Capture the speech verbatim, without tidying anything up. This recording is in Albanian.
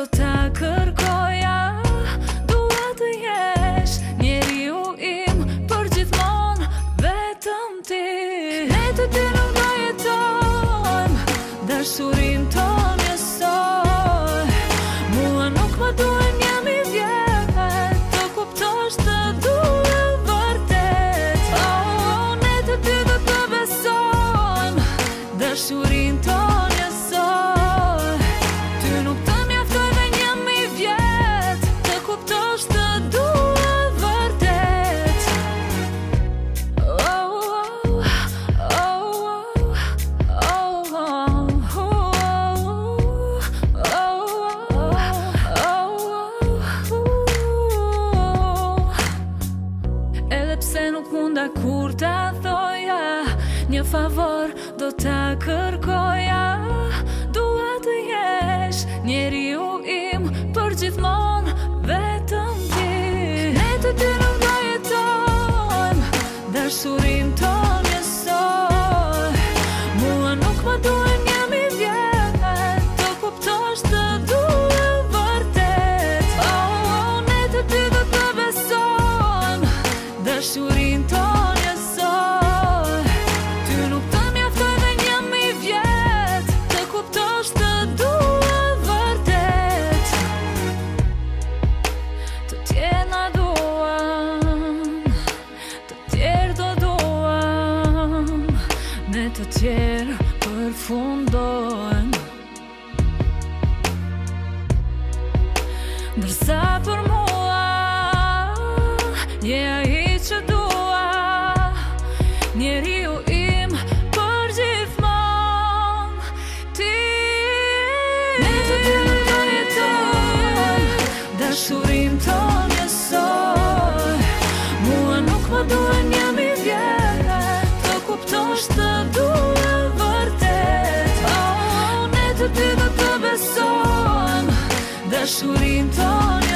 do ta kërkoja. Dua të jesh njeriu im për gjithmonë, vetëm ti. Ne të dy nuk do jetojmë, dashurin ton njësoj. Mua nuk më duhen jam i vjetë, të kuptosh të dua vërtet. Oh, ne të dy do të besojmë, dashurin ton njësoj. Ty nuk të mjaftoj dhe jam i vjetë, të kuptosh të dua vërtet. Oh, oh, oh, oh, oh, oh. Edhe pse nuk munda kur ta thoja, një favor do ta kërkoja. Dua të jesh njeriu im për gjithmonë, vetëm ti. Ne të dy nuk do jetojmë, dashurin ton njësoj. Mua nuk më duhen jam i vjetë, të kuptosh të dua vërtet. Oh, ne të dy do të besojmë, dashurin ton njësoj. Ty nuk të mjaftoj dhe jam i vjetë, të kuptosh të dua vërtet. Të tjerë na duan, të tjerë do duam, ne të tjerë përfundojmë. Ndërsa për mua je ai që dua, njeriu im për gjithmonë, ti. Ne të dy nuk do jetojmë, dashurin ton njësoj. Mua nuk më duhen jam i vjetë, të kuptosh të dua vërtet. Oh, ne të dy do të besojmë, dashurin ton